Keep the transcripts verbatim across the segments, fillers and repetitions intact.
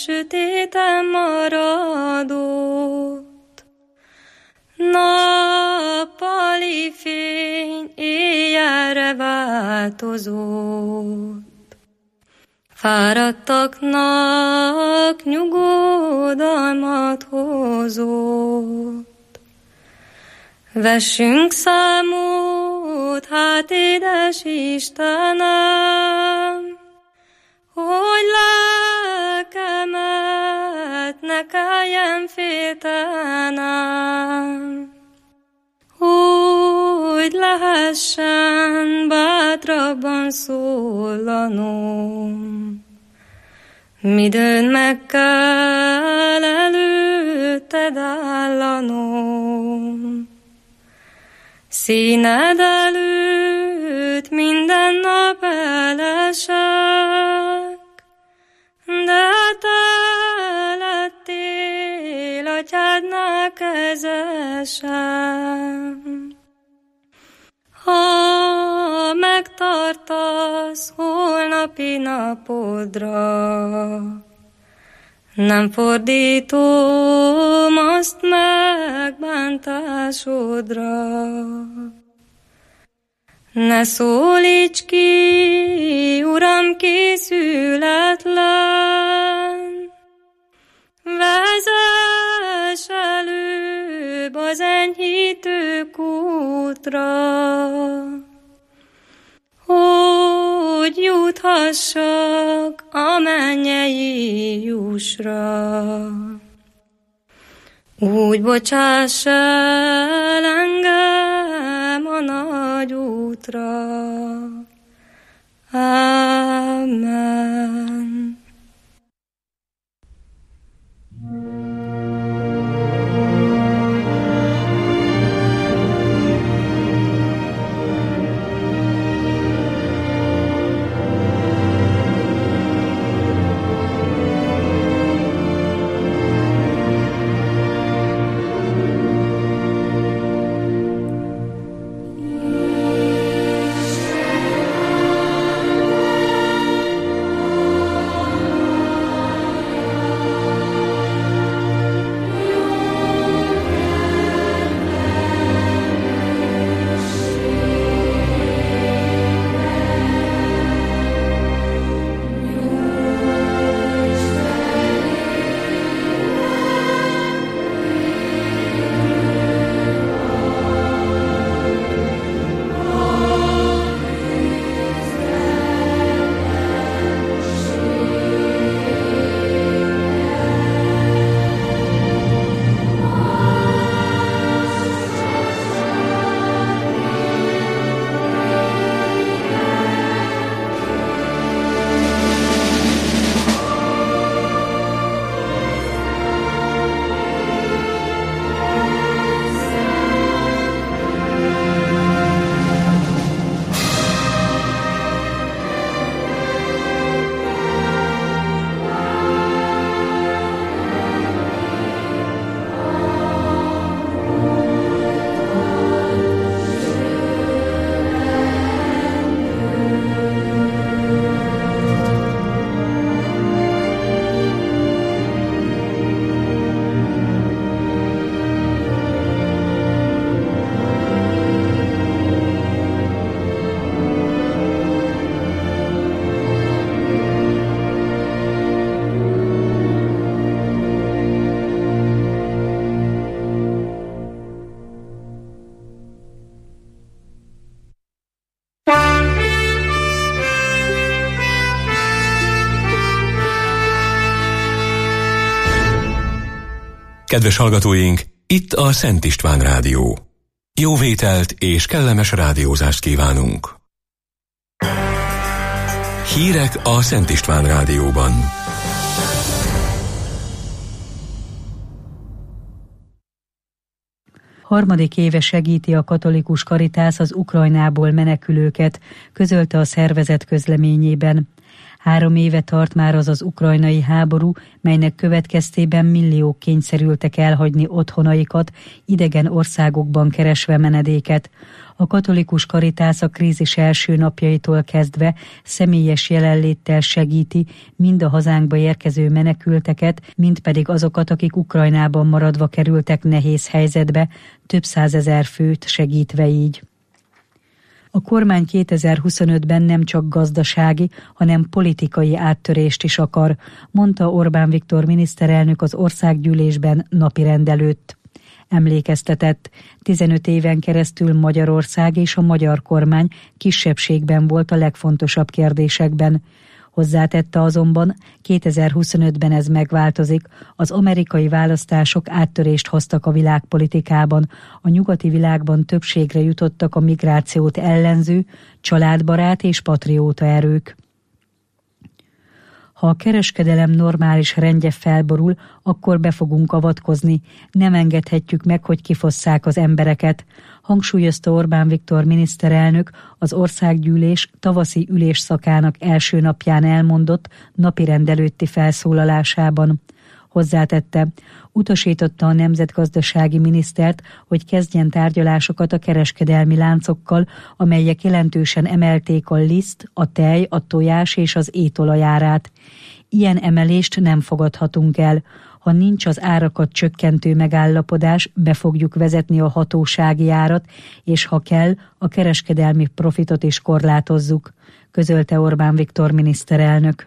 sötéten maradott. Nappali fény éjjelre változott. Fáradtaknak nyugodalmat hozott. Vessünk számot, hát édes Istenem, hogy lelkemet ne kelljen féltenem, hogy lehessen bátrabban szólanom. Midőn meg kell előtted állanom, színed előtt minden nap elesek, de te lettél atyádnál kezesem. Ha megtartasz holnapi napodra, nem fordítom azt megbántásodra. Ne szólíts ki, Uram, készületlen, vezess előbb az enyhítő kútra, hogy juthassak a mennyei jussra. Úgy bocsáss el engem a nagy útra. Amen. Kedves hallgatóink, itt a Szent István Rádió. Jó vételt és kellemes rádiózást kívánunk. Hírek a Szent István Rádióban. Harmadik éve segíti a katolikus karitász az Ukrajnából menekülőket, közölte a szervezet közleményében. Három éve tart már az az ukrajnai háború, melynek következtében milliók kényszerültek elhagyni otthonaikat, idegen országokban keresve menedéket. A katolikus Karitász a krízis első napjaitól kezdve személyes jelenléttel segíti mind a hazánkba érkező menekülteket, mind pedig azokat, akik Ukrajnában maradva kerültek nehéz helyzetbe, több százezer főt segítve így. A kormány kétezer-huszonötben nem csak gazdasági, hanem politikai áttörést is akar, mondta Orbán Viktor miniszterelnök az országgyűlésben napirend előtt. Emlékeztetett, tizenöt éven keresztül Magyarország és a magyar kormány kisebbségben volt a legfontosabb kérdésekben. Hozzátette azonban, kétezer-huszonötben ez megváltozik, az amerikai választások áttörést hoztak a világpolitikában, a nyugati világban többségre jutottak a migrációt ellenző, családbarát és patrióta erők. Ha a kereskedelem normális rendje felborul, akkor be fogunk avatkozni. Nem engedhetjük meg, hogy kifosszák az embereket, hangsúlyozta Orbán Viktor miniszterelnök az országgyűlés tavaszi ülésszakának első napján elmondott napirend előtti felszólalásában. Hozzátette, utasította a nemzetgazdasági minisztert, hogy kezdjen tárgyalásokat a kereskedelmi láncokkal, amelyek jelentősen emelték a liszt, a tej, a tojás és az étolaj árát. Ilyen emelést nem fogadhatunk el. Ha nincs az árakat csökkentő megállapodás, be fogjuk vezetni a hatósági árat, és ha kell, a kereskedelmi profitot is korlátozzuk, közölte Orbán Viktor miniszterelnök.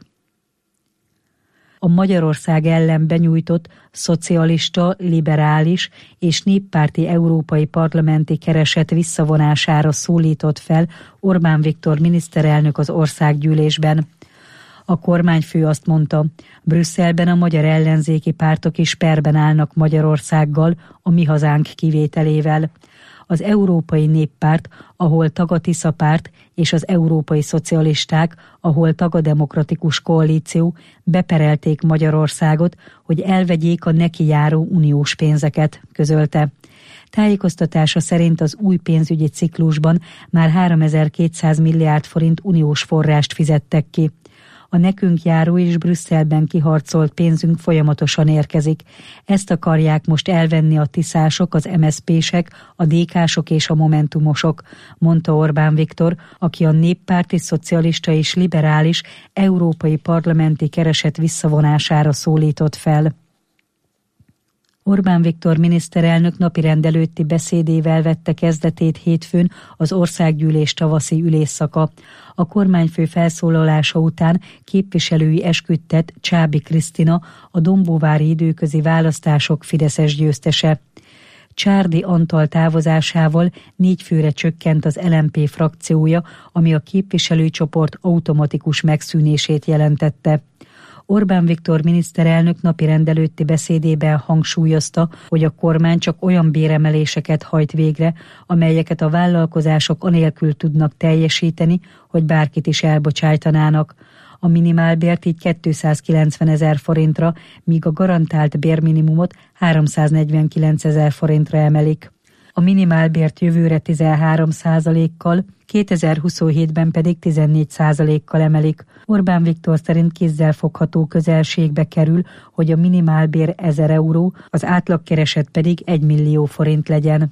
A Magyarország ellen benyújtott szocialista, liberális és néppárti európai parlamenti kereset visszavonására szólított fel Orbán Viktor miniszterelnök az országgyűlésben. A kormányfő azt mondta, Brüsszelben a magyar ellenzéki pártok is perben állnak Magyarországgal, a mi hazánk kivételével. Az Európai Néppárt, ahol tag a Tisza párt, és az Európai Szocialisták, ahol tag a Demokratikus Koalíció, beperelték Magyarországot, hogy elvegyék a neki járó uniós pénzeket, közölte. Tájékoztatása szerint az új pénzügyi ciklusban már háromezer-kétszáz milliárd forint uniós forrást fizettek ki. A nekünk járó és Brüsszelben kiharcolt pénzünk folyamatosan érkezik. Ezt akarják most elvenni a tiszások, az em es zé pések, a dé ká-sok és a momentumosok, mondta Orbán Viktor, aki a néppárti, szocialista és liberális európai parlamenti kereset visszavonására szólított fel. Orbán Viktor miniszterelnök napirend előtti beszédével vette kezdetét hétfőn az országgyűlés tavaszi ülésszaka. A kormányfő felszólalása után képviselői esküdtet Csábi Krisztina, a dombóvári időközi választások fideszes győztese. Csárdi Antal távozásával négy főre csökkent az el em pé frakciója, ami a képviselőcsoport automatikus megszűnését jelentette. Orbán Viktor miniszterelnök napirend előtti beszédében hangsúlyozta, hogy a kormány csak olyan béremeléseket hajt végre, amelyeket a vállalkozások anélkül tudnak teljesíteni, hogy bárkit is elbocsájtanának. A minimálbért így kétszázkilencvenezer forintra, míg a garantált bérminimumot háromszáznegyvenkilencezer forintra emelik. A minimálbért jövőre tizenhárom százalékkal, kétezer-huszonhétben pedig tizennégy százalékkal emelik. Orbán Viktor szerint kézzelfogható közelségbe kerül, hogy a minimálbér ezer euró, az átlagkereset pedig egy millió forint legyen.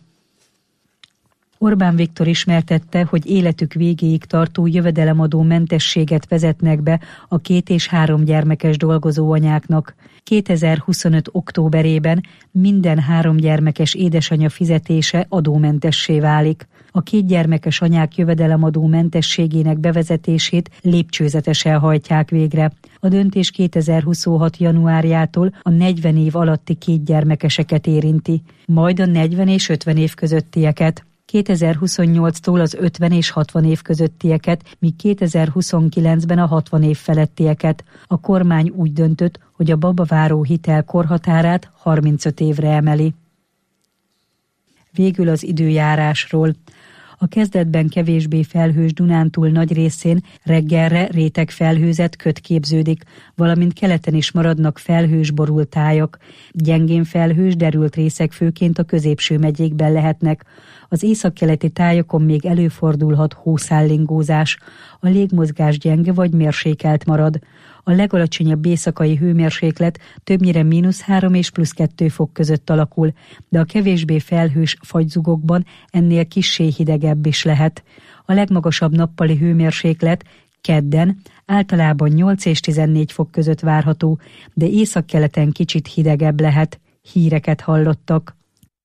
Orbán Viktor ismertette, hogy életük végéig tartó jövedelemadó mentességet vezetnek be a két és három gyermekes dolgozó anyáknak. kétezer-huszonöt októberében minden három gyermekes édesanya fizetése adómentessé válik. A két gyermekes anyák jövedelemadó mentességének bevezetését lépcsőzetesen hajtják végre. A döntés kétezer-huszonhat januárjától a negyven év alatti két gyermekeseket érinti, majd a negyven és ötven év közöttieket. kétezer-huszonnyolctól az ötven és hatvan év közöttieket, míg kétezer-huszonkilencben a hatvan év felettieket. A kormány úgy döntött, hogy a babaváró hitel korhatárát harmincöt évre emeli. Végül az időjárásról. A kezdetben kevésbé felhős Dunántúl nagy részén reggelre rétegfelhőzet köt képződik, valamint keleten is maradnak felhős borult tájak. Gyengén felhős derült részek főként a középső megyékben lehetnek. Az északkeleti tájakon még előfordulhat hószállingózás. A légmozgás gyenge vagy mérsékelt marad. A legalacsonyabb éjszakai hőmérséklet többnyire mínusz három és plusz kettő fok között alakul, de a kevésbé felhős fagyzugokban ennél kissé hidegebb is lehet. A legmagasabb nappali hőmérséklet kedden általában nyolc és tizennégy fok között várható, de északkeleten kicsit hidegebb lehet. Híreket hallottak.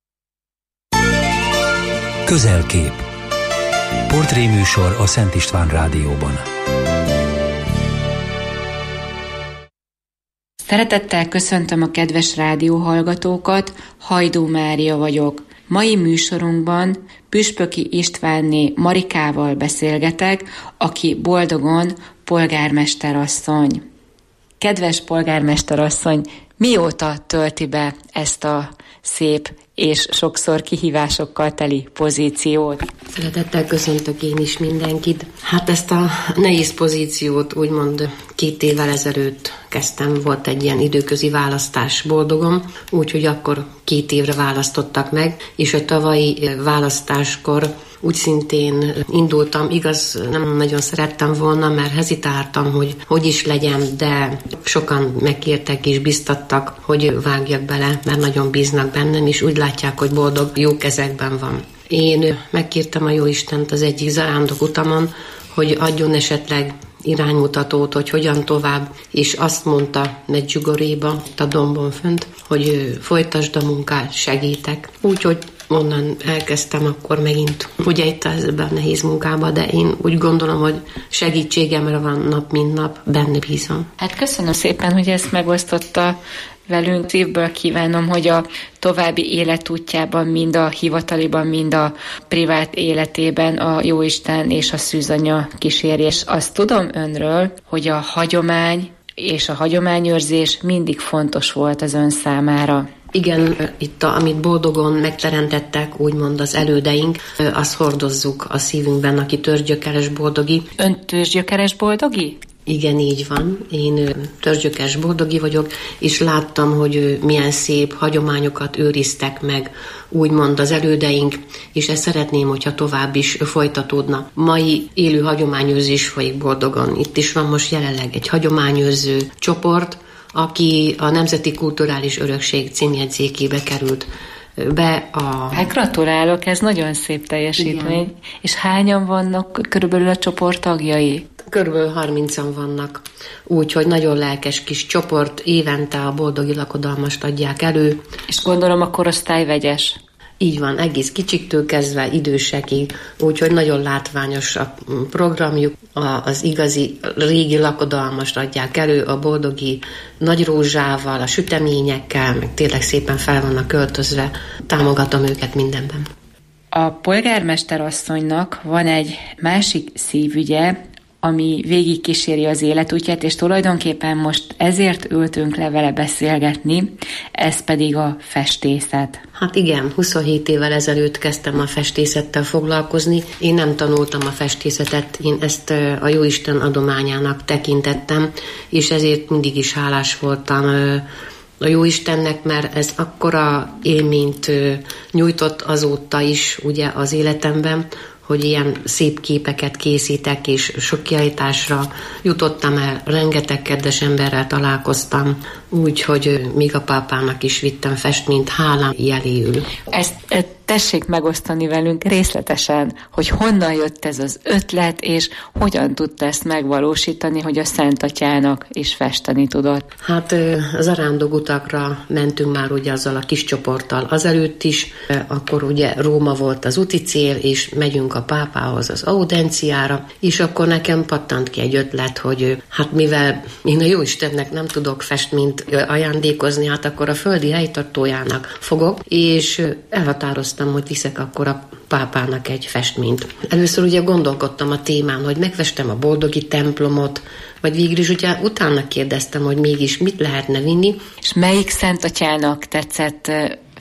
Közelkép. Portréműsor a Szent István Rádióban. Szeretettel köszöntöm a kedves rádióhallgatókat, Hajdú Mária vagyok. Mai műsorunkban Püspöki Istvánné Marikával beszélgetek, aki boldogon polgármesterasszony. Kedves polgármesterasszony, mióta tölti be ezt a szép és sokszor kihívásokkal teli pozíciót? Szeretettel köszöntök én is mindenkit. Hát ezt a nehéz pozíciót úgymond két évvel ezelőtt kezdtem, volt egy ilyen időközi választás boldogom, úgyhogy akkor két évre választottak meg, és a tavalyi választáskor úgy szintén indultam, igaz, nem nagyon szerettem volna, mert hezitáltam, hogy hogy is legyen, de sokan megkértek és biztattak, hogy vágjak bele, mert nagyon bíznak bennem, és úgy látják, hogy boldog, jó kezekben van. Én megkértem a Jóistent az egyik zarándok utamon, hogy adjon esetleg iránymutatót, hogy hogyan tovább, és azt mondta Medjugorjéba, a dombon fönt, hogy folytasd a munkát, segítek. Úgyhogy onnan elkezdtem akkor megint, ugye itt ebben a nehéz munkában, de én úgy gondolom, hogy segítségemre van nap, mint nap, benne bízom. Hát köszönöm szépen, hogy ezt megosztotta velünk. Szívből kívánom, hogy a további életútjában, mind a hivataliban, mind a privát életében a Jóisten és a szűzanya kísérje. És azt tudom önről, hogy a hagyomány és a hagyományőrzés mindig fontos volt az ön számára. Igen, itt a, amit boldogon megteremtettek, úgymond az elődeink, azt hordozzuk a szívünkben, aki törzsgyökeres boldogi. Ön törzsgyökeres boldogi? Igen, így van. Én törzsgyökeres boldogi vagyok, és láttam, hogy milyen szép hagyományokat őriztek meg, úgymond az elődeink, és ezt szeretném, hogyha tovább is folytatódna. Mai élő hagyományőrzés folyik boldogon. Itt is van most jelenleg egy hagyományőrző csoport, aki a Nemzeti Kulturális Örökség címjegyzékébe került be a... Hát gratulálok, ez nagyon szép teljesítmény. Igen. És hányan vannak körülbelül a csoport tagjai? Körülbelül harmincan vannak, úgyhogy nagyon lelkes kis csoport, évente a boldogi lakodalmast adják elő. És gondolom a korosztály vegyes. Így van, egész kicsiktől kezdve idősekig, úgyhogy nagyon látványos a programjuk. Az igazi régi lakodalmast adják elő a boldogi nagy rózsával, a süteményekkel, meg tényleg szépen fel vannak költözve. Támogatom őket mindenben. A polgármesterasszonynak van egy másik szívügye, ami végig kíséri az életútját, és tulajdonképpen most ezért ültünk le vele beszélgetni, ez pedig a festészet. Hát igen, huszonhét évvel ezelőtt kezdtem a festészettel foglalkozni. Én nem tanultam a festészetet, én ezt a Jóisten adományának tekintettem, és ezért mindig is hálás voltam a Jóistennek, mert ez akkora élményt nyújtott azóta is ugye az életemben, hogy ilyen szép képeket készítek, és sok kiállításra jutottam el, rengeteg kedves emberrel találkoztam, úgyhogy még a pápának is vittem festményt hálám jeléül. Ezt tessék megosztani velünk részletesen, hogy honnan jött ez az ötlet, és hogyan tudta ezt megvalósítani, hogy a Szent Atyának is festeni tudott. Hát az arándogutakra mentünk már ugye azzal a kis csoporttal azelőtt is, akkor ugye Róma volt az úti cél, és megyünk a pápához az audenciára, és akkor nekem pattant ki egy ötlet, hogy hát mivel én a Jóistennek nem tudok festményt ajándékozni, hát akkor a földi helytartójának fogok, és elhatároztam, hogy viszek akkor a pápának egy festményt. Először ugye gondolkodtam a témán, hogy megfestem a boldogi templomot, vagy végül is ugye utána kérdeztem, hogy mégis mit lehetne vinni. És melyik Szent Atyának tetszett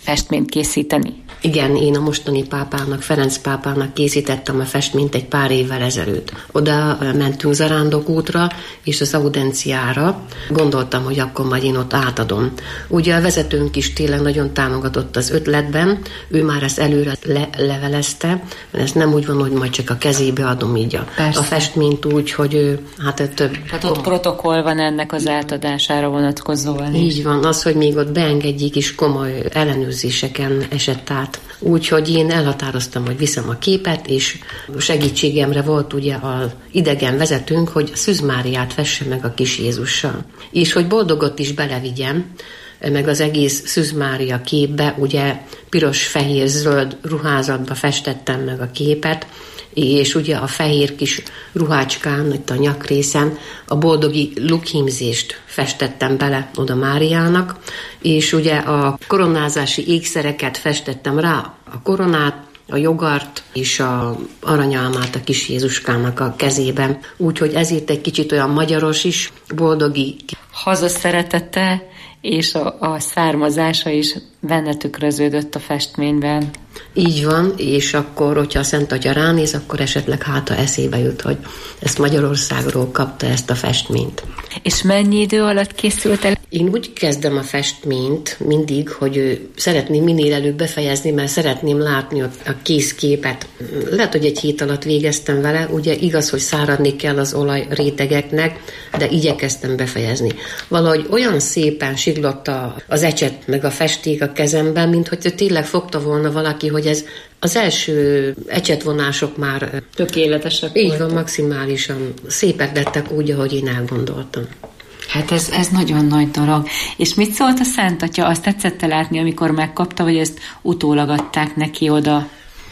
festményt készíteni. Igen, én a mostani pápának, Ferenc pápának készítettem a festményt egy pár évvel ezelőtt. Oda mentünk zarándokútra és az audenciára. Gondoltam, hogy akkor majd én ott átadom. Ugye a vezetőnk is tényleg nagyon támogatott az ötletben, ő már ezt előre le- levelezte, ez nem úgy van, hogy majd csak a kezébe adom így a, a festményt úgy, hogy ő, hát több... Tehát ott protokoll van ennek az átadására vonatkozóan. Így van, az, hogy még ott beengedjék is komoly ellenőrzéseken esett át. Úgyhogy én elhatároztam, hogy viszem a képet, és segítségemre volt ugye az idegen vezetőnk, hogy Szűz Máriát fesse meg a kis Jézussal. És hogy boldogot is belevigyem, meg az egész Szűz Mária képbe, ugye piros-fehér-zöld ruházatba festettem meg a képet, és ugye a fehér kis ruhácskán, itt a nyakrészen a boldogi lukhímzést festettem bele oda Máriának, és ugye a koronázási ékszereket festettem rá, a koronát, a jogart és a aranyalmát a kis Jézuskának a kezében. Úgyhogy ezért egy kicsit olyan magyaros is, boldogi. Hazaszeretete és a, a származása is benne tükröződött a festményben. Így van, és akkor, hogyha a Szent Atya ránéz, akkor esetleg háta eszébe jut, hogy ezt Magyarországról kapta ezt a festményt. És mennyi idő alatt készült el? Én úgy kezdem a festményt mindig, hogy szeretném minél előbb befejezni, mert szeretném látni a kész képet. Lehet, hogy egy hét alatt végeztem vele, ugye igaz, hogy száradni kell az olaj rétegeknek, de igyekeztem befejezni. Valahogy olyan szépen siklott az ecset meg a festék a kezemben, mint hogy tényleg fogta volna valaki, hogy ez az első ecsetvonások már tökéletesek így voltak. Van, maximálisan szépek lettek úgy, ahogy én elgondoltam. Hát ez, ez nagyon nagy dolog. És mit szólt a Szent Atya? Azt tetszett látni, amikor megkapta, vagy ezt utólag adták neki oda?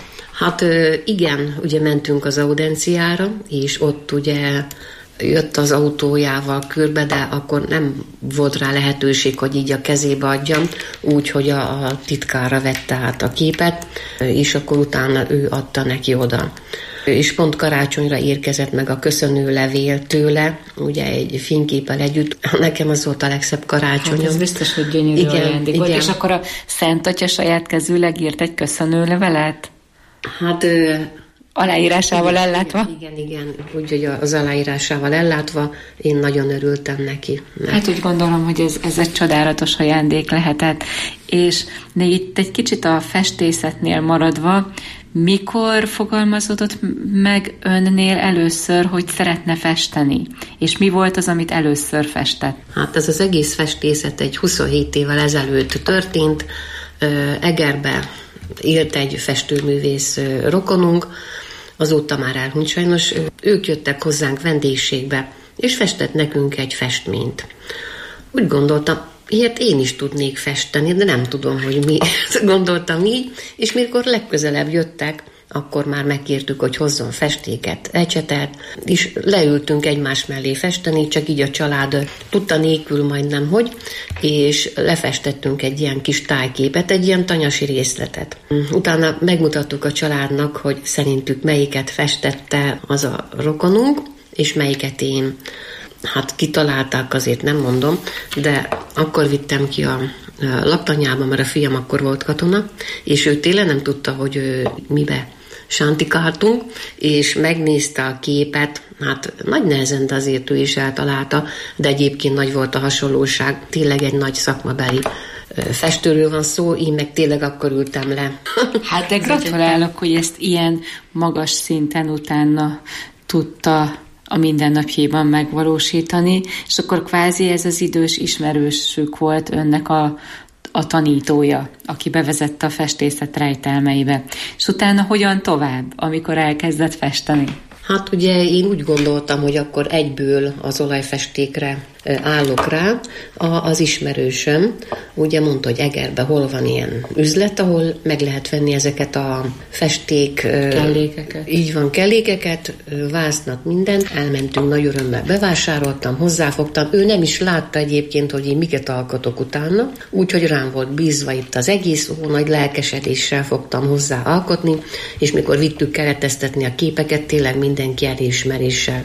Hát igen, ugye mentünk az audenciára, és ott ugye jött az autójával körbe, de akkor nem volt rá lehetőség, hogy így a kezébe adjam, úgyhogy a, a titkára vette át a képet, és akkor utána ő adta neki oda. És pont karácsonyra érkezett meg a köszönő levél tőle, ugye egy fényképpel együtt. Nekem az volt a legszebb karácsonyom. Hát ez biztos, hogy gyönyörű igen, ajándék volt. igen. És akkor a Szent Atya saját kezűleg írt egy köszönő levelet? Hát... Aláírásával igen, ellátva? Igen, igen, úgyhogy az aláírásával ellátva én nagyon örültem neki. Mert... Hát úgy gondolom, hogy ez, ez egy csodálatos ajándék lehetett. És de itt egy kicsit a festészetnél maradva, mikor fogalmazódott meg önnél először, hogy szeretne festeni? És mi volt az, amit először festett? Hát ez az egész festészet egy huszonhét évvel ezelőtt történt. Egerbe élt egy festőművész rokonunk, azóta már elhunyt sajnos. Ők jöttek hozzánk vendégségbe, és festett nekünk egy festményt. Úgy gondoltam, ilyet én is tudnék festeni, de nem tudom, hogy mi. Gondoltam így, és mikor legközelebb jöttek, akkor már megkértük, hogy hozzon festéket, ecsetet, és leültünk egymás mellé festeni, csak így a család tudta nélkül majdnem hogy, és lefestettünk egy ilyen kis tájképet, egy ilyen tanyasi részletet. Utána megmutattuk a családnak, hogy szerintük melyiket festette az a rokonunk, és melyiket én. Hát kitalálták, azért nem mondom, de akkor vittem ki a laktanyába, mert a fiam akkor volt katona, és ő tényleg nem tudta, hogy ő mibe sántikáltunk, és megnézte a képet, hát nagy nehezen, de azért ő is eltalálta, de egyébként nagy volt a hasonlóság, tényleg egy nagy szakmabeli festőről van szó, én meg tényleg akkor ültem le. Hát de gratulálok, hogy ezt ilyen magas szinten utána tudta a mindennapjaiban megvalósítani, és akkor kvázi ez az idős ismerősük volt önnek a, a tanítója, aki bevezette a festészet rejtelmeibe. És utána hogyan tovább, amikor elkezdett festeni? Hát ugye én úgy gondoltam, hogy akkor egyből az olajfestékre állok rá. Az ismerősöm ugye mondta, hogy Egerbe hol van ilyen üzlet, ahol meg lehet venni ezeket a festék... Kellékeket. Így van, kellékeket, vásznat, mindent. Elmentünk nagy örömmel, bevásároltam, hozzáfogtam. Ő nem is látta egyébként, hogy én miket alkotok utána, úgyhogy rám volt bízva itt az egész, ó, nagy lelkesedéssel fogtam hozzá alkotni, és mikor vittük kereteztetni a képeket, tényleg mindenki elismeréssel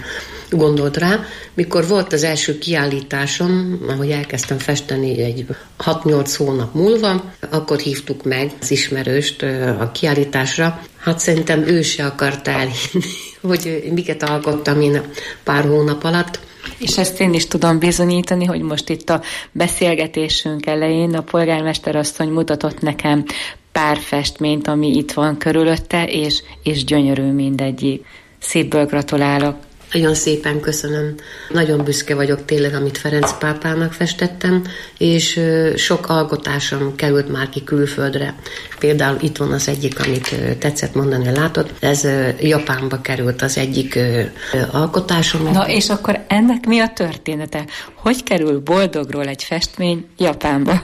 gondolt rá. Mikor volt az első kiállításom, ahogy elkezdtem festeni egy hat-nyolc hónap múlva, akkor hívtuk meg az ismerőst a kiállításra. Hát szerintem ő se akart elhinni, hogy miket alkottam én pár hónap alatt. És ezt én is tudom bizonyítani, hogy most itt a beszélgetésünk elején a polgármester asszony mutatott nekem pár festményt, ami itt van körülötte, és, és gyönyörű mindegyik. Szépből gratulálok. Nagyon szépen köszönöm. Nagyon büszke vagyok tényleg, amit Ferenc pápának festettem, és sok alkotásom került már ki külföldre. Például itt van az egyik, amit tetszett mondani, látod. Ez Japánba került az egyik alkotásom. Na és akkor ennek mi a története? Hogy kerül boldogról egy festmény Japánba?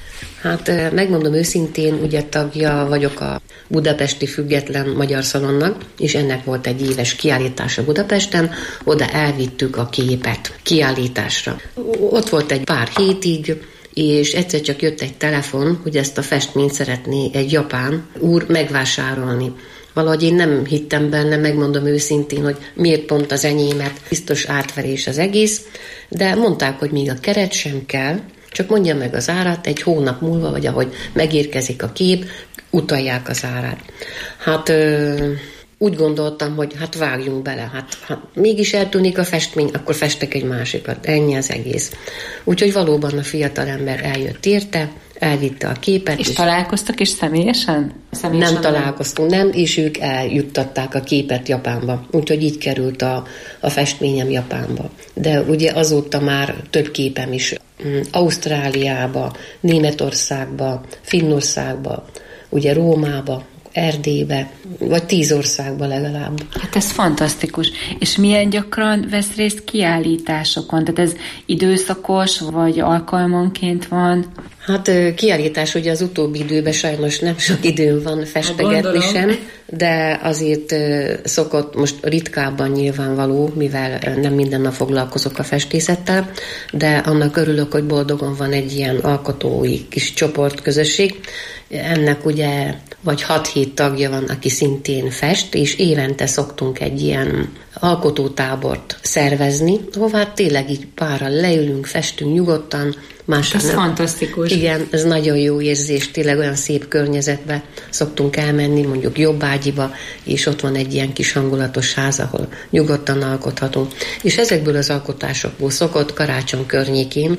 Hát megmondom őszintén, ugye tagja vagyok a Budapesti Független Magyar Szalonnak, és ennek volt egy éves kiállítása Budapesten, oda elvittük a képet kiállításra. Ott volt egy pár hétig, és egyszer csak jött egy telefon, hogy ezt a festményt szeretné egy japán úr megvásárolni. Valahogy én nem hittem benne, megmondom őszintén, hogy miért pont az enyémet, biztos átverés az egész, de mondták, hogy még a keret sem kell, csak mondja meg az árát, egy hónap múlva, vagy ahogy megérkezik a kép, utalják az árát. Hát ö, úgy gondoltam, hogy hát vágjunk bele, hát, hát mégis eltűnik a festmény, akkor festek egy másikat, ennyi az egész. Úgyhogy valóban a fiatalember eljött érte, elvitte a képet. És, és találkoztak is személyesen? személyesen? Nem találkoztunk, nem, és ők eljuttatták a képet Japánba. Úgyhogy így került a, a festményem Japánba. De ugye azóta már több képem is Ausztráliába, Németországba, Finnországba, ugye Rómába, Erdélybe, vagy tíz országba legalább. Hát ez fantasztikus. És milyen gyakran vesz részt kiállításokon? Tehát ez időszakos, vagy alkalmanként van? Hát kiállítás ugye az utóbbi időben sajnos nem sok időm van festegetni sem, de azért szokott most ritkábban nyilvánvaló, mivel nem minden nap foglalkozok a festészettel, de annak örülök, hogy boldogon van egy ilyen alkotói kis csoportközösség. Ennek ugye vagy hat-hét tagja van, aki szintén fest, és évente szoktunk egy ilyen alkotótábort szervezni, hová tényleg így párral leülünk, festünk nyugodtan. Ez nem. Fantasztikus. Igen, ez nagyon jó érzés, tényleg olyan szép környezetbe szoktunk elmenni, mondjuk Jobbágyiba, és ott van egy ilyen kis hangulatos ház, ahol nyugodtan alkothatunk. És ezekből az alkotásokból szokott karácsony környékén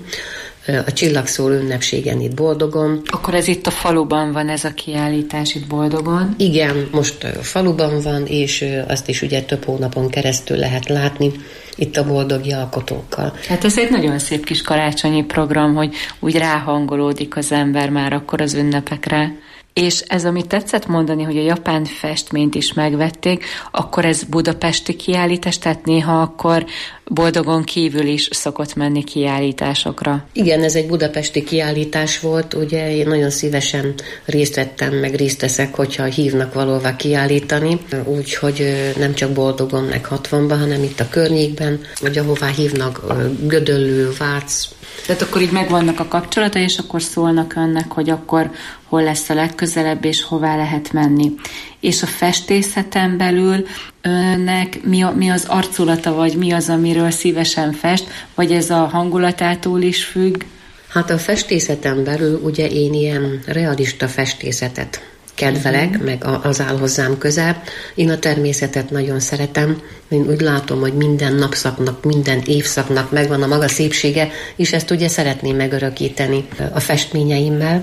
a Csillagszóró ünnepségen itt Boldogon. Akkor ez itt a faluban van ez a kiállítás itt Boldogon? Igen, most a faluban van, és azt is ugye több hónapon keresztül lehet látni itt a boldogi alkotókkal. Hát ez egy nagyon szép kis karácsonyi program, hogy úgy ráhangolódik az ember már akkor az ünnepekre. És ez, amit tetszett mondani, hogy a japán festményt is megvették, akkor ez budapesti kiállítás, tehát néha akkor Boldogon kívül is szokott menni kiállításokra. Igen, ez egy budapesti kiállítás volt, ugye én nagyon szívesen részt vettem, meg részt veszek, hogyha hívnak valóvá kiállítani, úgyhogy nem csak Boldogon, meg hatvanban, hanem itt a környékben, vagy ahová hívnak Gödöllő, Vác. Tehát akkor így megvannak a kapcsolatai, és akkor szólnak önnek, hogy akkor hol lesz a legközelebb, és hová lehet menni. És a festészeten belül önnek mi, a, mi az arculata, vagy mi az, amiről szívesen fest, vagy ez a hangulatától is függ? Hát a festészeten belül ugye én ilyen realista festészetet kedvelek, uh-huh. meg az áll hozzám közel. Én a természetet nagyon szeretem. Én úgy látom, hogy minden napszaknak, minden évszaknak megvan a maga szépsége, és ezt ugye szeretném megörökíteni a festményeimmel.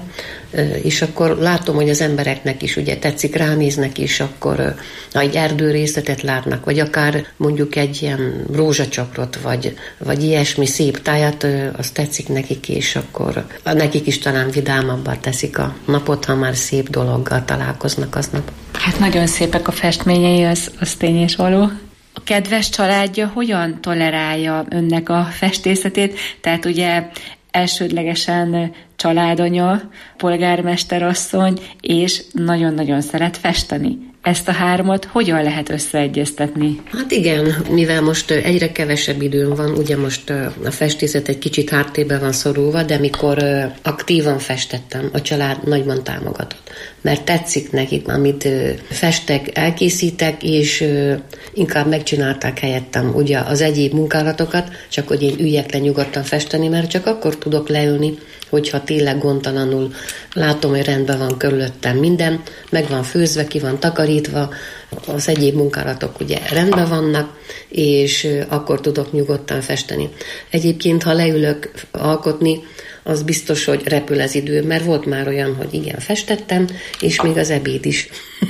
És akkor látom, hogy az embereknek is ugye tetszik, ránéznek is, akkor ha egy erdőrészletet látnak, vagy akár mondjuk egy ilyen rózsacsakrot, vagy, vagy ilyesmi szép tájat, az tetszik nekik, és akkor nekik is talán vidámabbá teszik a napot, ha már szép dologgal találkoznak aznap. Hát nagyon szépek a festményei, az, az tény és való. A kedves családja hogyan tolerálja önnek a festészetét? Tehát ugye elsődlegesen családanya, polgármesterasszony, és nagyon-nagyon szeret festeni. Ezt a hármat hogyan lehet összeegyeztetni? Hát igen, mivel most egyre kevesebb időm van, ugye most a festészet egy kicsit háttérbe van szorulva, de mikor aktívan festettem, a család nagyban támogatott. Mert tetszik nekik, amit festek, elkészítek, és inkább megcsinálták helyettem ugye az egyéb munkálatokat, csak hogy én üljek le nyugodtan festeni, mert csak akkor tudok leülni, hogyha tényleg gondtalanul látom, hogy rendben van körülöttem minden, meg van főzve, ki van takarítva, az egyéb munkálatok ugye rendben vannak, és akkor tudok nyugodtan festeni. Egyébként, ha leülök alkotni, az biztos, hogy repül az idő, mert volt már olyan, hogy igen, festettem, és még az ebéd is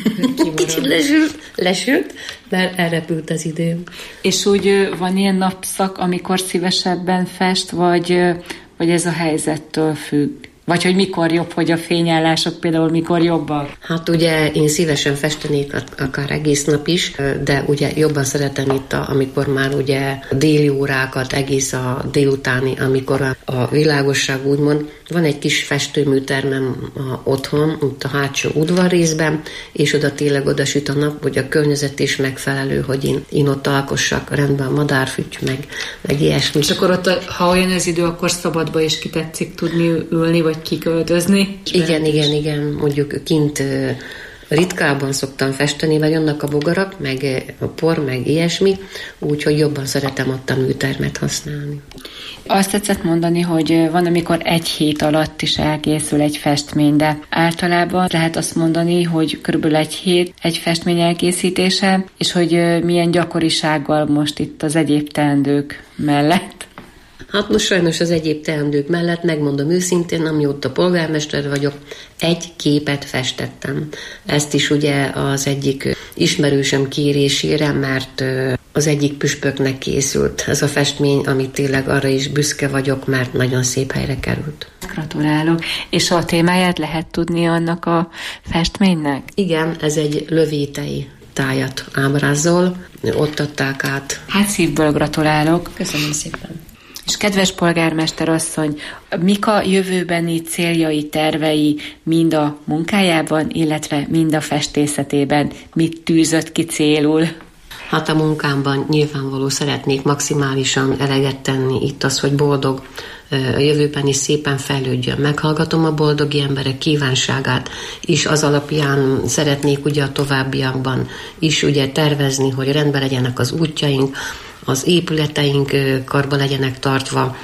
kicsit lesült, lesült, mert elrepült az idő. És úgy van ilyen napszak, amikor szívesebben fest, vagy, vagy ez a helyzettől függ? Vagy hogy mikor jobb, hogy a fényállások például mikor jobbak? Hát ugye én szívesen festenék akár egész nap is, de ugye jobban szeretem itt, a, amikor már ugye a déli órákat, egész a délutáni, amikor a, a világosság úgymond. Van egy kis festőműtermem a, otthon, ott a hátsó udvarrészben, és oda tényleg oda süt a nap, hogy a környezet is megfelelő, hogy én, én ott alkossak, rendben madárfüty, meg, meg ilyesmi. És akkor ott, ha olyan az idő, akkor szabadba is ki tetszik tudni ülni, vagy kiköltözni? Igen, igen, igen. Mondjuk kint ritkábban szoktam festeni, vagy annak a bogarak, meg a por, meg ilyesmi, úgyhogy jobban szeretem ott a műtermet használni. Azt tetszett mondani, hogy van, amikor egy hét alatt is elkészül egy festmény, de általában lehet azt mondani, hogy körülbelül egy hét egy festmény elkészítése, és hogy milyen gyakorisággal most itt az egyéb teendők mellett. Hát most sajnos az egyéb teendők mellett, megmondom őszintén, amióta polgármester vagyok, egy képet festettem. Ezt is ugye az egyik ismerősöm kérésére, mert az egyik püspöknek készült ez a festmény, amit tényleg arra is büszke vagyok, mert nagyon szép helyre került. Gratulálok. És a témáját lehet tudni annak a festménynek? Igen, ez egy lövétei tájat ábrázol, ott adták át. Hát szívből gratulálok. Köszönöm szépen. És kedves polgármester asszony, mik a jövőbeni céljai, tervei mind a munkájában, illetve mind a festészetében? Mit tűzött ki célul? Hát a munkámban nyilvánvaló szeretnék maximálisan eleget tenni. Itt az, hogy boldog, a jövőben is szépen fejlődjön. Meghallgatom a boldogi emberek kívánságát, és az alapján szeretnék ugye a továbbiakban is ugye tervezni, hogy rendben legyenek az útjaink, az épületeink karba legyenek tartva,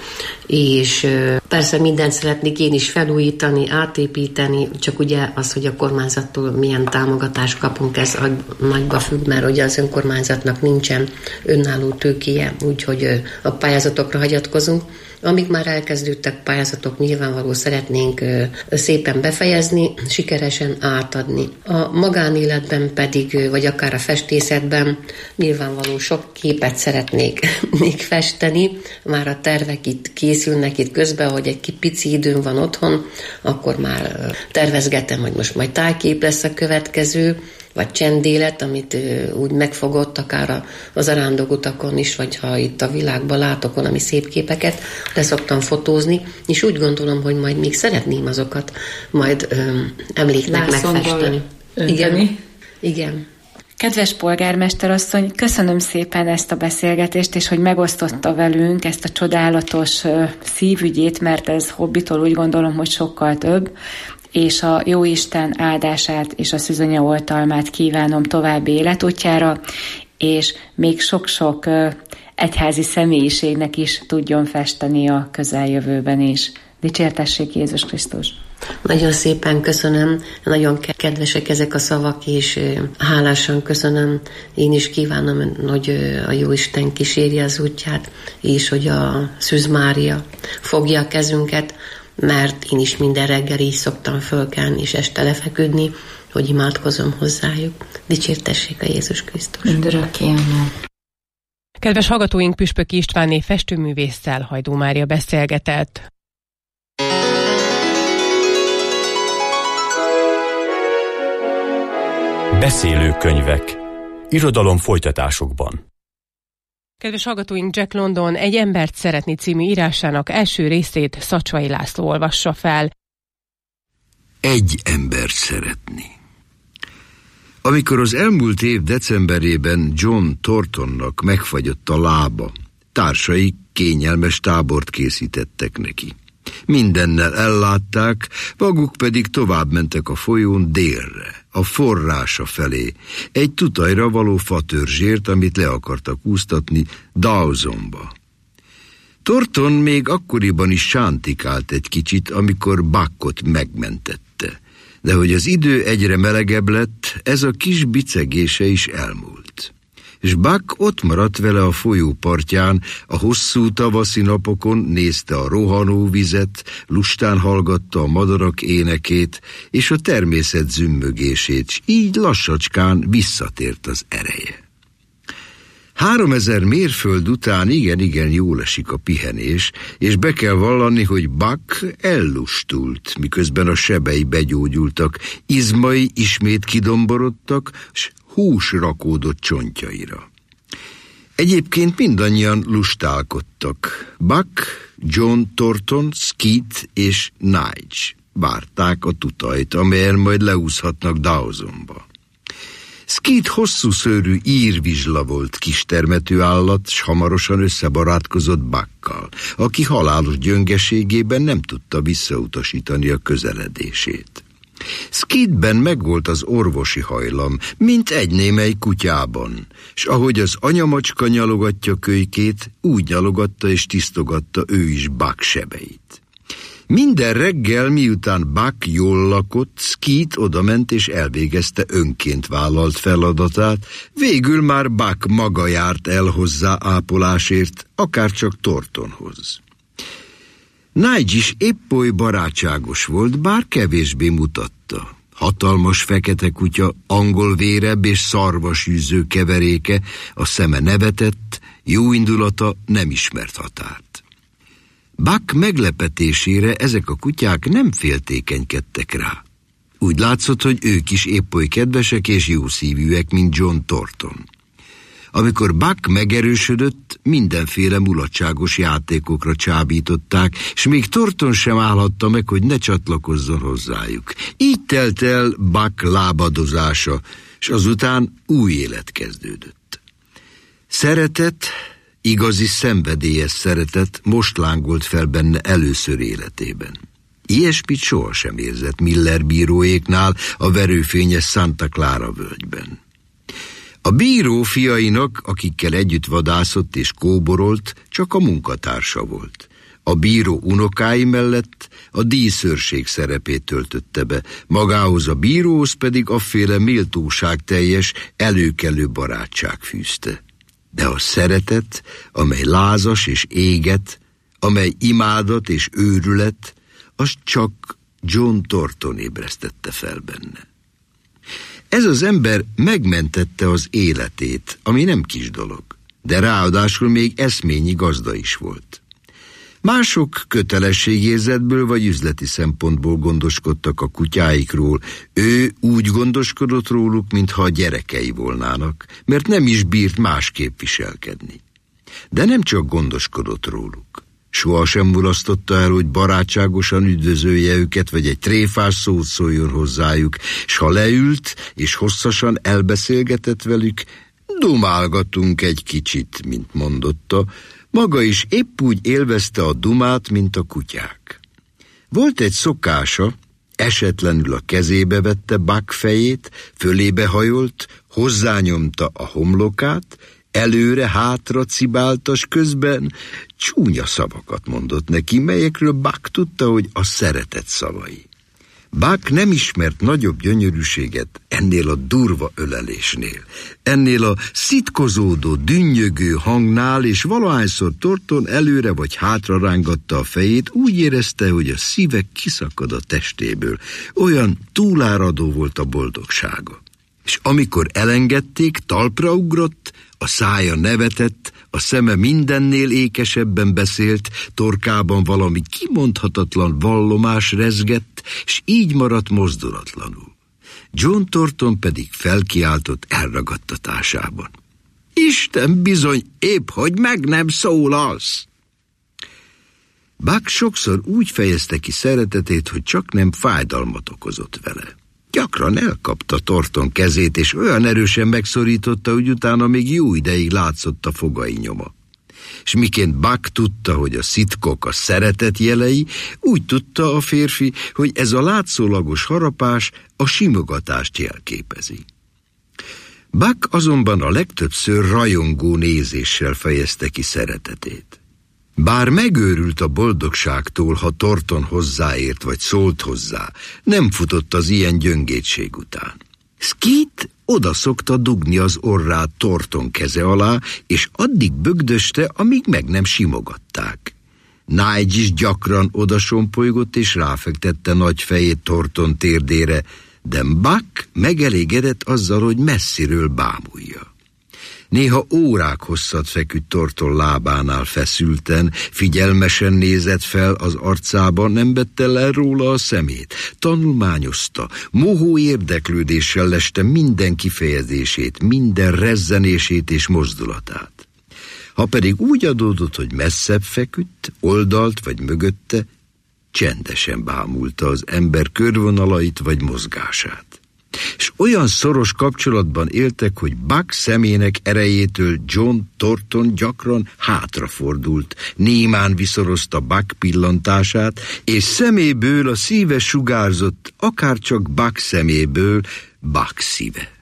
és persze mindent szeretnék én is felújítani, átépíteni, csak ugye az, hogy a kormányzattól milyen támogatást kapunk, ez nagyba függ, mert ugye az önkormányzatnak nincsen önálló tőkéje, úgyhogy a pályázatokra hagyatkozunk. Amíg már elkezdődtek pályázatok, nyilvánvaló szeretnénk szépen befejezni, sikeresen átadni. A magánéletben pedig, vagy akár a festészetben nyilvánvaló sok képet szeretnék még festeni. Már a tervek itt készülnek itt közben, hogy egy pici időm van otthon, akkor már tervezgetem, hogy most majd tájkép lesz a következő, vagy csendélet, amit úgy megfogott akár az arándogutakon is, vagy ha itt a világban látok valami szép képeket, le szoktam fotózni, és úgy gondolom, hogy majd még szeretném azokat majd öm, emléknek megfesteni. Igen. Igen. Kedves polgármester asszony, köszönöm szépen ezt a beszélgetést, és hogy megosztotta velünk ezt a csodálatos szívügyét, mert ez hobbitól úgy gondolom, hogy sokkal több, és a Jóisten áldását és a szűzanya oltalmát kívánom további életútjára, és még sok-sok egyházi személyiségnek is tudjon festeni a közeljövőben is. Dicsértessék Jézus Krisztus! Nagyon szépen köszönöm, nagyon kedvesek ezek a szavak, és hálásan köszönöm. Én is kívánom, hogy a Jóisten kísérje az útját, és hogy a Szűz Mária fogja a kezünket, mert én is minden reggel így szoktam fölkelni, és este lefeküdni, hogy imádkozom hozzájuk. Dicsértessék a Jézus Krisztus! Mindörökké, amen. Kedves hallgatóink, Püspöki Istvánné festőművésszel Hajdú Mária beszélgetett. Beszélő könyvek. Irodalom folytatásokban. Kedves hallgatóink, Jack London Egy embert szeretni című írásának első részét Szacsvai László olvassa fel. Egy embert szeretni. Amikor az elmúlt év decemberében John Thorntonnak megfagyott a lába, társai kényelmes tábort készítettek neki. Mindennel ellátták, maguk pedig tovább mentek a folyón délre, a forrása felé, egy tutajra való fatörzsért, amit le akartak úsztatni Dawsonba. Thornton még akkoriban is sántikált egy kicsit, amikor Buckot megmentette, de hogy az idő egyre melegebb lett, ez a kis bicegése is elmúlt. És Buck ott maradt vele a folyó partján, a hosszú tavaszi napokon nézte a rohanó vizet, lustán hallgatta a madarak énekét és a természet zümmögését, s így lassacskán visszatért az ereje. Háromezer mérföld után igen-igen jól esik a pihenés, és be kell vallani, hogy Buck ellustult, miközben a sebei begyógyultak, izmai ismét kidomborodtak, s hús rakódott csontjaira. Egyébként mindannyian lustálkodtak. Buck, John Thornton, Skeet és Nige várták a tutajt, amelyen majd leúszhatnak Dawsonba. Skeet hosszú szőrű írvizsla volt kistermetű állat, s hamarosan összebarátkozott Buckkal, aki halálos gyöngeségében nem tudta visszautasítani a közeledését. Skeetben megvolt az orvosi hajlam, mint egy némely kutyában, s ahogy az anyamacska nyalogatja kölykét, úgy nyalogatta és tisztogatta ő is Buck sebeit. Minden reggel, miután Buck jól lakott, Skeet odament és elvégezte önként vállalt feladatát, végül már Buck maga járt el hozzá ápolásért, akárcsak Thorntonhoz. Nige is épp oly barátságos volt, bár kevésbé mutatta. Hatalmas fekete kutya, angol vérebb és szarvasűző keveréke, a szeme nevetett, jóindulata nem ismert határt. Buck meglepetésére ezek a kutyák nem féltékenykedtek rá. Úgy látszott, hogy ők is épp oly kedvesek és jószívűek, mint John Thornton. Amikor Buck megerősödött, mindenféle mulatságos játékokra csábították, s még Thornton sem állhatta meg, hogy ne csatlakozzon hozzájuk. Így telt el Buck lábadozása, s azután új élet kezdődött. Szeretet, igazi szenvedélyes szeretet most lángolt fel benne először életében. Ilyesmit sohasem érzett Miller bíróéknál a verőfényes Santa Clara völgyben. A bíró fiainak, akikkel együtt vadászott és kóborolt, csak a munkatársa volt. A bíró unokái mellett a díszőrség szerepét töltötte be, magához a bíróhoz pedig afféle méltóságteljes, előkelő barátság fűzte. De a szeretet, amely lázas és éget, amely imádat és őrület, az csak John Thornton ébresztette fel benne. Ez az ember megmentette az életét, ami nem kis dolog, de ráadásul még eszményi gazda is volt. Mások kötelességérzetből vagy üzleti szempontból gondoskodtak a kutyáikról, ő úgy gondoskodott róluk, mintha a gyerekei volnának, mert nem is bírt másképp viselkedni. De nem csak gondoskodott róluk. Sohasem mulasztotta el, hogy barátságosan üdvözölje őket, vagy egy tréfás szót szóljon hozzájuk, s ha leült, és hosszasan elbeszélgetett velük, dumálgatunk egy kicsit, mint mondotta, maga is épp úgy élvezte a dumát, mint a kutyák. Volt egy szokása, esetlenül a kezébe vette Buck fejét, fölébe hajolt, hozzányomta a homlokát, előre-hátra cibáltas, közben csúnya szavakat mondott neki, melyekről Buck tudta, hogy a szeretet szavai. Buck nem ismert nagyobb gyönyörűséget ennél a durva ölelésnél, ennél a szitkozódó, dünnyögő hangnál, és valahányszor Thornton előre vagy hátra rángatta a fejét, úgy érezte, hogy a szíve kiszakad a testéből. Olyan túláradó volt a boldogsága. És amikor elengedték, talpra ugrott, a szája nevetett, a szeme mindennél ékesebben beszélt, torkában valami kimondhatatlan vallomás rezgett, s így maradt mozdulatlanul. John Thornton pedig felkiáltott elragadtatásában. Isten bizony, épp hogy meg nem szólalsz! Buck sokszor úgy fejezte ki szeretetét, hogy csak nem fájdalmat okozott vele. Gyakran elkapta Thornton kezét, és olyan erősen megszorította, hogy utána még jó ideig látszott a fogai nyoma. És miként Buck tudta, hogy a szitkok a szeretet jelei, úgy tudta a férfi, hogy ez a látszólagos harapás a simogatást jelképezi. Buck azonban a legtöbbször rajongó nézéssel fejezte ki szeretetét. Bár megőrült a boldogságtól, ha Thornton hozzáért vagy szólt hozzá, nem futott az ilyen gyöngétség után. Skeet oda szokta dugni az orrát Thornton keze alá, és addig bögdöste, amíg meg nem simogatták. Nige is gyakran odasompolygott és ráfektette nagy fejét Thornton térdére, de Buck megelégedett azzal, hogy messziről bámulja. Néha órák hosszat feküdt Thornton lábánál feszülten, figyelmesen nézett fel az arcában, nem vette le róla a szemét. Tanulmányozta, mohó érdeklődéssel leste minden kifejezését, minden rezzenését és mozdulatát. Ha pedig úgy adódott, hogy messzebb feküdt, oldalt vagy mögötte, csendesen bámulta az ember körvonalait vagy mozgását. És olyan szoros kapcsolatban éltek, hogy Buck szemének erejétől John Thornton gyakran hátrafordult, némán viszorozta Buck pillantását, és szeméből a szíve sugárzott, akárcsak Buck szeméből Buck szíve.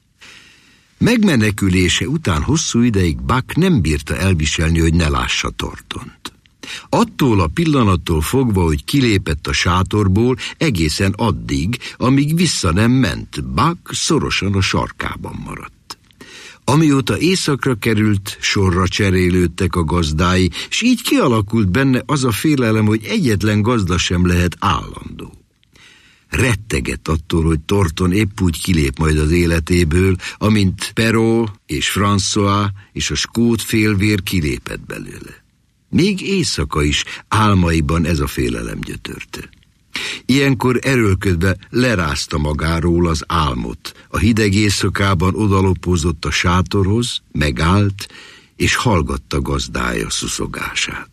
Megmenekülése után hosszú ideig Buck nem bírta elviselni, hogy ne lássa Thorntont. Attól a pillanattól fogva, hogy kilépett a sátorból, egészen addig, amíg vissza nem ment, Buck szorosan a sarkában maradt. Amióta éjszakra került, sorra cserélődtek a gazdái, s így kialakult benne az a félelem, hogy egyetlen gazda sem lehet állandó. Rettegett attól, hogy Thornton épp úgy kilép majd az életéből, amint Perrault és François és a skót félvér kilépett belőle. Még éjszaka is álmaiban ez a félelem gyötörte. Ilyenkor erőlködve lerázta magáról az álmot. A hideg éjszakában odalopózott a sátorhoz, megállt, és hallgatta gazdája szuszogását.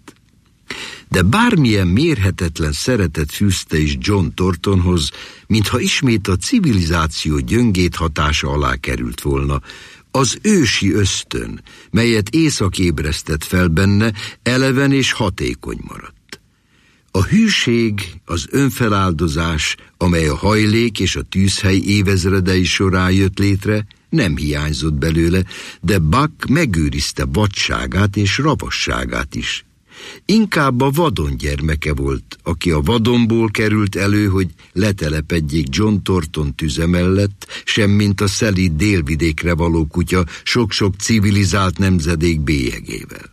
De bármilyen mérhetetlen szeretet fűzte is John Thorntonhoz, mintha ismét a civilizáció gyöngét hatása alá került volna, az ősi ösztön, melyet éjszak ébresztett fel benne, eleven és hatékony maradt. A hűség, az önfeláldozás, amely a hajlék és a tűzhely évezredei során jött létre, nem hiányzott belőle, de Buck megőrizte vadságát és ravasságát is. Inkább a vadon gyermeke volt, aki a vadonból került elő, hogy letelepedjék John Thornton tüze mellett, semmint a szelíd délvidékre való kutya sok-sok civilizált nemzedék bélyegével.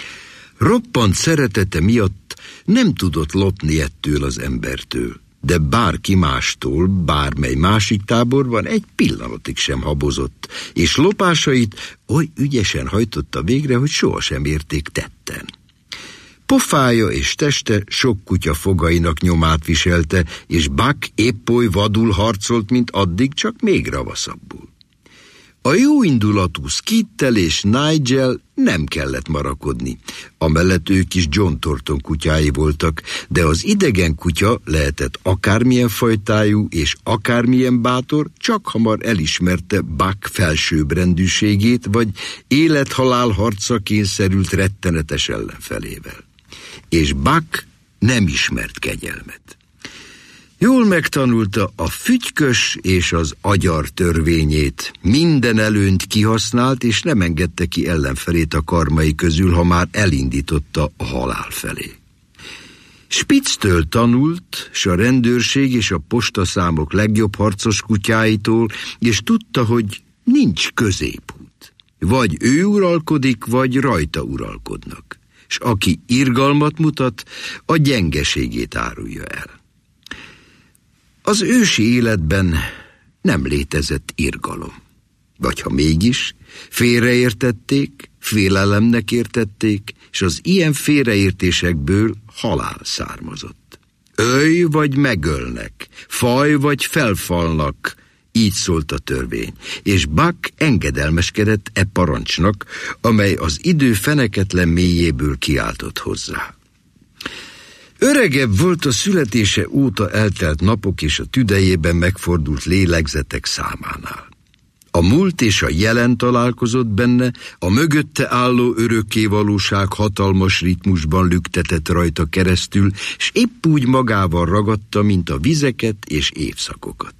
Roppant szeretete miatt nem tudott lopni ettől az embertől, de bárki mástól, bármely másik táborban egy pillanatig sem habozott, és lopásait oly ügyesen hajtotta végre, hogy sohasem érték tetten. Pofája és teste sok kutya fogainak nyomát viselte, és Buck épp oly vadul harcolt, mint addig, csak még ravaszabbul. A jóindulatú Skeettel és Nigel nem kellett marakodni, amellett ők is John Thornton kutyái voltak, de az idegen kutya lehetett akármilyen fajtájú és akármilyen bátor, csak hamar elismerte Buck felsőbbrendűségét, vagy élet-halál harcra kényszerült rettenetes ellenfelével. És Buck nem ismert kegyelmet. Jól megtanulta a fügykös és az agyar törvényét, minden előnyt kihasznált, és nem engedte ki ellenfelét a karmai közül, ha már elindította a halál felé. Spitztől tanult, s a rendőrség és a postaszámok legjobb harcos kutyáitól, és tudta, hogy nincs középút. Vagy ő uralkodik, vagy rajta uralkodnak. S aki irgalmat mutat, a gyengeségét árulja el. Az ősi életben nem létezett irgalom. Vagy ha mégis, félreértették, félelemnek értették, és az ilyen félreértésekből halál származott. Ölj vagy megölnek, faj vagy felfalnak, így szólt a törvény, és Buck engedelmeskedett e parancsnak, amely az idő feneketlen mélyéből kiáltott hozzá. Öregebb volt a születése óta eltelt napok és a tüdejében megfordult lélegzetek számánál. A múlt és a jelen találkozott benne, a mögötte álló örökkévalóság hatalmas ritmusban lüktetett rajta keresztül, s épp úgy magával ragadta, mint a vizeket és évszakokat.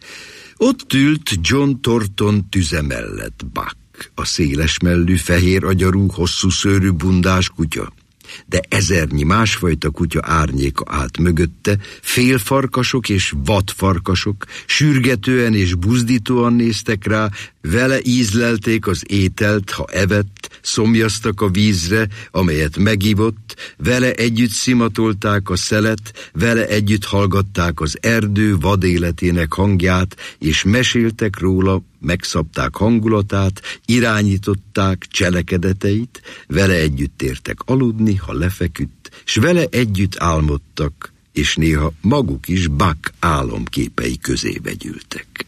Ott ült John Thornton tüze mellett Buck, a szélesmellű, fehér agyarú, hosszú szőrű bundás kutya. De ezernyi másfajta kutya árnyéka állt mögötte, félfarkasok és vadfarkasok, sürgetően és buzdítóan néztek rá, vele ízlelték az ételt, ha evett, szomjaztak a vízre, amelyet megivott, vele együtt szimatolták a szelet, vele együtt hallgatták az erdő vadéletének hangját, és meséltek róla, megszabták hangulatát, irányították cselekedeteit, vele együtt tértek aludni, ha lefeküdt, s vele együtt álmodtak, és néha maguk is Buck álomképei közé vegyültek.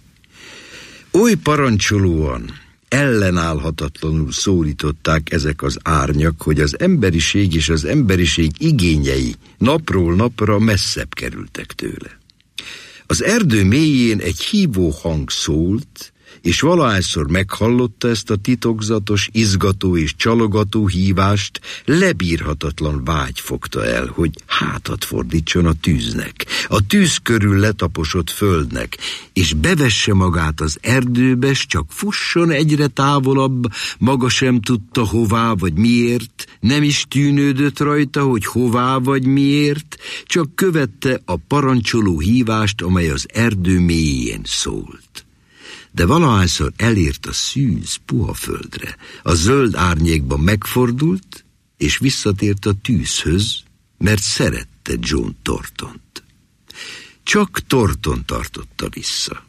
Oly parancsolóan, ellenállhatatlanul szólították ezek az árnyak, hogy az emberiség és az emberiség igényei napról napra messzebb kerültek tőle. Az erdő mélyén egy hívó hang szólt, és valahányszor meghallotta ezt a titokzatos, izgató és csalogató hívást, lebírhatatlan vágy fogta el, hogy hátat fordítson a tűznek, a tűz körül letaposott földnek, és bevesse magát az erdőbe, s csak fusson egyre távolabb, maga sem tudta hová vagy miért, nem is tűnődött rajta, hogy hová vagy miért, csak követte a parancsoló hívást, amely az erdő mélyén szólt. De valahányszor elért a szűz, puha földre, a zöld árnyékban megfordult, és visszatért a tűzhöz, mert szerette John Thorntont. Csak Thornton tartotta vissza.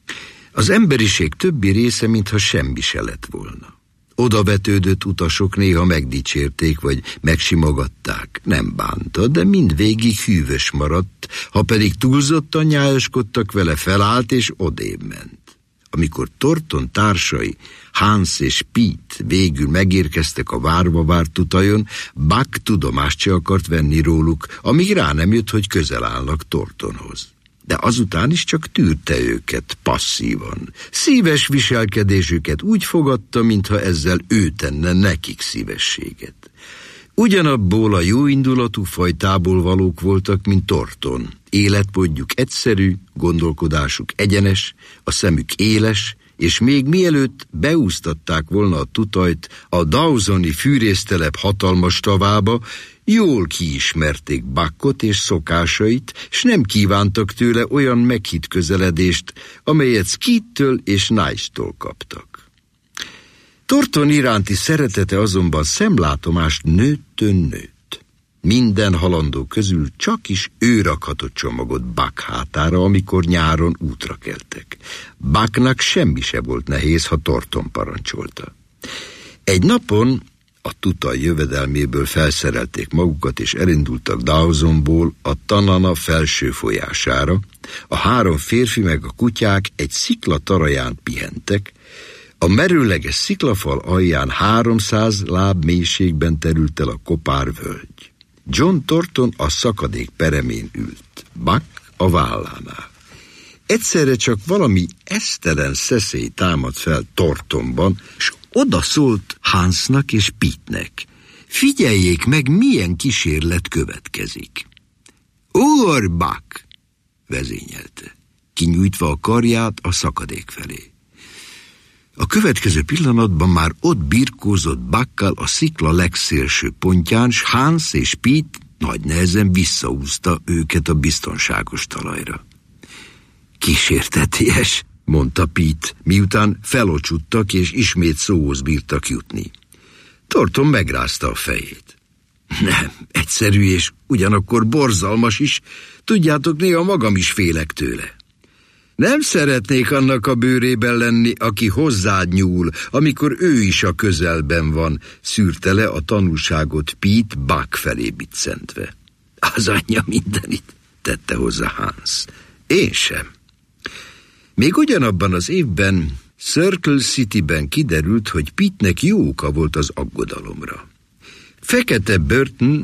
Az emberiség többi része, mintha semmi se lett volna. Odavetődött utasok néha megdicsérték, vagy megsimogatták. Nem bánta, de mindvégig hűvös maradt, ha pedig túlzottan nyájaskodtak vele, felállt és odébb ment. Amikor Thornton társai, Hans és Pete végül megérkeztek a várva várt utajon, Buck tudomást se akart venni róluk, amíg rá nem jött, hogy közel állnak Thorntonhoz. De azután is csak tűrte őket passzívan. Szíves viselkedésüket úgy fogadta, mintha ezzel ő tenne nekik szívességet. Ugyanabból a jóindulatú fajtából valók voltak, mint Thornton. Életmódjuk egyszerű, gondolkodásuk egyenes, a szemük éles, és még mielőtt beúsztatták volna a tutajt a Dawsoni fűrésztelep hatalmas tavába, jól kiismerték Buckot és szokásait, s nem kívántak tőle olyan meghitt közeledést, amelyet Skeettől és Nice-tól kaptak. Thornton iránti szeretete azonban szemlátomást nőttön nőtt. Minden halandó közül csak is ő rakhatott csomagot Buck hátára, amikor nyáron útra keltek. Bucknak semmi se volt nehéz, ha Thornton parancsolta. Egy napon a tutaj jövedelméből felszerelték magukat, és elindultak Dawsonból a Tanana felső folyására. A három férfi meg a kutyák egy szikla taraján pihentek. A merőleges sziklafal alján háromszáz láb mélységben terült el a kopár völgy. John Thornton a szakadék peremén ült, Buck a vállánál. Egyszerre csak valami esztelen szeszély támadt fel Thorntonban, s oda szólt Hansnak és Pete-nek. Figyeljék meg, milyen kísérlet következik. Úr, Buck! Vezényelte, kinyújtva a karját a szakadék felé. A következő pillanatban már ott birkózott Buckkal a szikla legszélső pontján, s Hans és Pete nagy nehezen visszaúzta őket a biztonságos talajra. Kísérteties, mondta Pete, miután felocsuttak és ismét szóhoz bírtak jutni. Thornton megrázta a fejét. Nem, egyszerű és ugyanakkor borzalmas is, tudjátok, néha magam is félek tőle. Nem szeretnék annak a bőrében lenni, aki hozzád nyúl, amikor ő is a közelben van, szűrte le a tanúságot Pete Buck felé biccentve. Az anyja mindenit, tette hozzá Hans. Én sem. Még ugyanabban az évben Circle Cityben kiderült, hogy Pete-nek jó oka volt az aggodalomra. Fekete Burton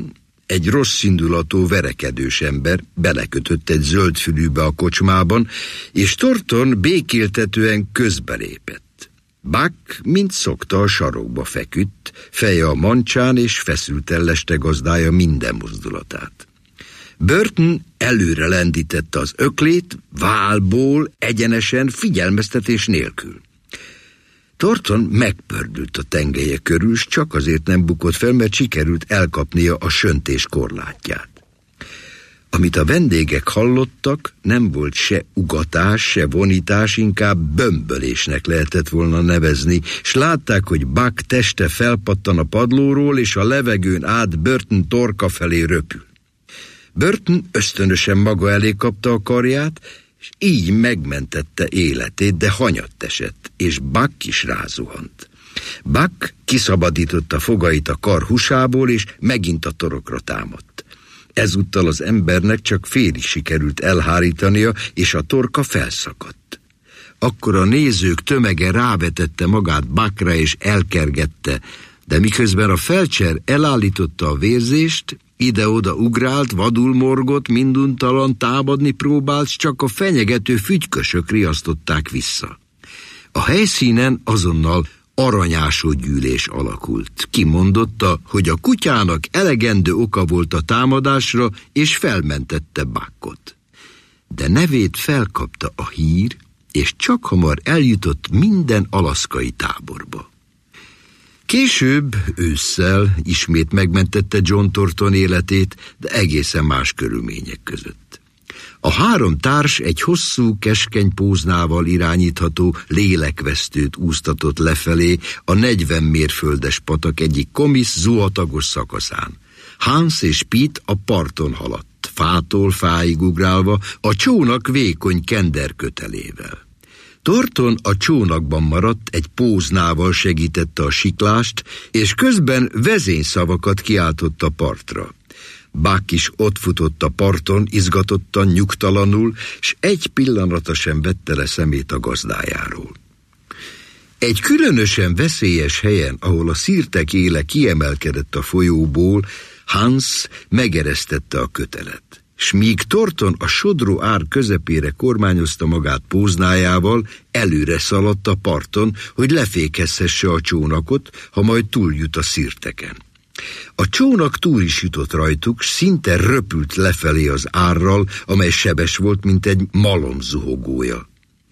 egy rosszindulatú, verekedős ember belekötött egy zöldfülűbe a kocsmában, és Thornton békéltetően közbelépett. Buck, mint szokta, a sarokba feküdt, feje a mancsán, és feszülten leste gazdája minden mozdulatát. Burton előre lendítette az öklét, válból, egyenesen, figyelmeztetés nélkül. Thornton megpördült a tengelye körül, s csak azért nem bukott fel, mert sikerült elkapnia a söntés korlátját. Amit a vendégek hallottak, nem volt se ugatás, se vonítás, inkább bömbölésnek lehetett volna nevezni, s látták, hogy Buck teste felpattan a padlóról, és a levegőn át Burton torka felé röpül. Burton ösztönösen maga elé kapta a karját, és így megmentette életét, de hanyatt esett, és Buck is rázuhant. Buck kiszabadította fogait a kar húsából, és megint a torokra támadt. Ezúttal az embernek csak félig sikerült elhárítania, és a torka felszakadt. Akkor a nézők tömege rávetette magát Buckra, és elkergette, de miközben a felcser elállította a vérzést, ide-oda ugrált, vadul morgott, minduntalan támadni próbált, s csak a fenyegető fügykösök riasztották vissza. A helyszínen azonnal aranyásó gyűlés alakult. Kimondotta, hogy a kutyának elegendő oka volt a támadásra, és felmentette Buckot. De nevét felkapta a hír, és csak hamar eljutott minden alaszkai táborba. Később, ősszel ismét megmentette John Thornton életét, de egészen más körülmények között. A három társ egy hosszú, keskeny póznával irányítható lélekvesztőt úsztatott lefelé a negyven mérföldes patak egyik komisz, zuhatagos szakaszán. Hans és Pete a parton haladt, fától fáig ugrálva, a csónak vékony kenderkötelével. Thornton a csónakban maradt, egy póznával segítette a siklást, és közben vezényszavakat kiáltott a partra. Buck is ott futott a parton, izgatottan, nyugtalanul, s egy pillanatra sem vette le szemét a gazdájáról. Egy különösen veszélyes helyen, ahol a szirtek éle kiemelkedett a folyóból, Hans megeresztette a kötelet. S míg Thornton a sodró ár közepére kormányozta magát póznájával, előre szaladt a parton, hogy lefékezhesse a csónakot, ha majd túljut a szirteken. A csónak túl is jutott rajtuk, s szinte röpült lefelé az árral, amely sebes volt, mint egy malom zuhogója.